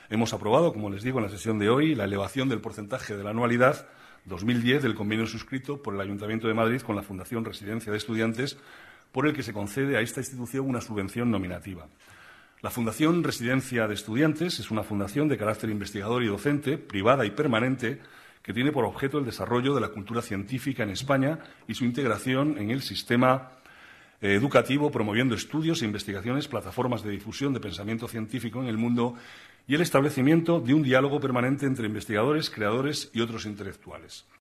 Hemos aprobado, como les digo, en la sesión de hoy, la elevación del porcentaje de la anualidad 2010 del convenio suscrito por el Ayuntamiento de Madrid con la Fundación Residencia de Estudiantes, por el que se concede a esta institución una subvención nominativa. La Fundación Residencia de Estudiantes es una fundación de carácter investigador y docente, privada y permanente, que tiene por objeto el desarrollo de la cultura científica en España y su integración en el sistema educativo, promoviendo estudios e investigaciones, plataformas de difusión de pensamiento científico en el mundo y el establecimiento de un diálogo permanente entre investigadores, creadores y otros intelectuales.